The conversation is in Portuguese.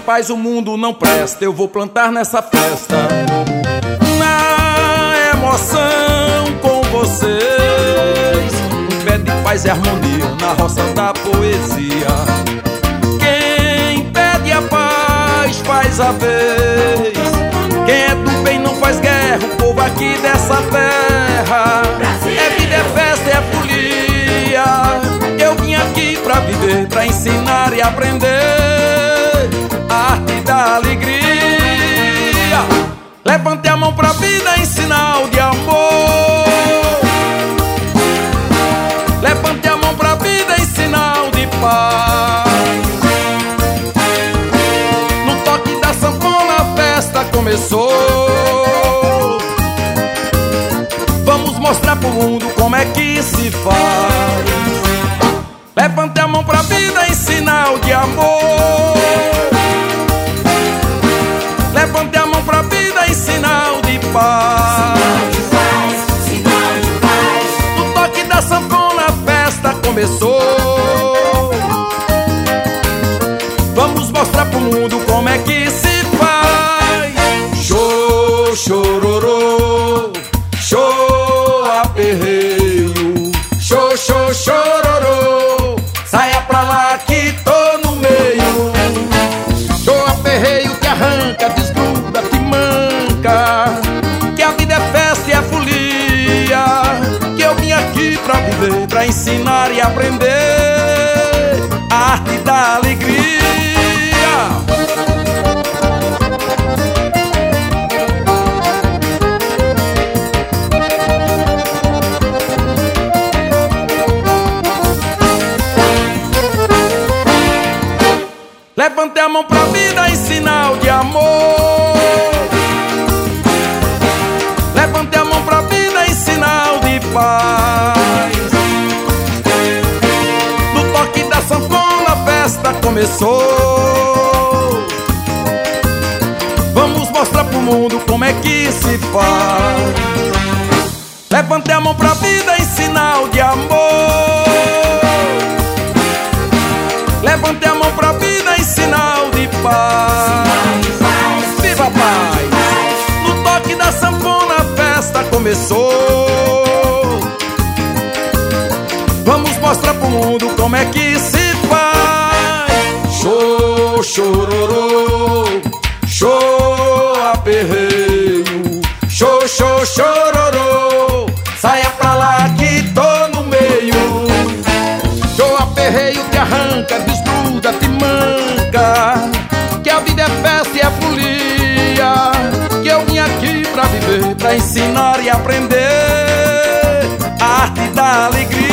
Rapaz, o mundo não presta, eu vou plantar nessa festa. Na emoção com vocês, um pé de paz e harmonia na roça da poesia. Quem pede a paz faz a vez, quem é do bem não faz guerra, o povo aqui dessa terra. Brasil. É vida, é festa, é folia. Eu vim aqui pra viver, pra ensinar e aprender a arte da alegria. Levante a mão pra vida em sinal de amor. Levante a mão pra vida em sinal de paz. No toque da sanfona a festa começou. Vamos mostrar pro mundo como é que se faz. Levante a mão pra vida em sinal de amor. Levante a mão pra vida em sinal de paz. Sinal de paz. No toque da sanfona a festa começou. Vamos mostrar pro mundo como é que se faz. Show, chororô, show, aperreio. Show, show, chororô, saia pra lá que tô no meio. Show, aperreio que arranca, desgruda, que manca. Que a vida é festa e é folia. Que eu vim aqui pra viver, pra ensinar e aprender a arte da alegria. Levante a mão pra vida em sinal de amor. Levante a mão pra vida em sinal de paz. No toque da sanfona a festa começou. Vamos mostrar pro mundo como é que se faz. Levante a mão pra vida em sinal de amor. Levante a mão pra vida em sinal de paz. Viva a paz! No toque da sanfona a festa começou. Vamos mostrar pro mundo como é que se faz. Show, chororô, show, aperreio. Show, show, chororô, saia pra lá que tô no meio. Show, aperreio que arranca, desgruda, te manca. Que a vida é festa e é folia. Que eu vim aqui pra viver, pra ensinar e aprender a arte da alegria.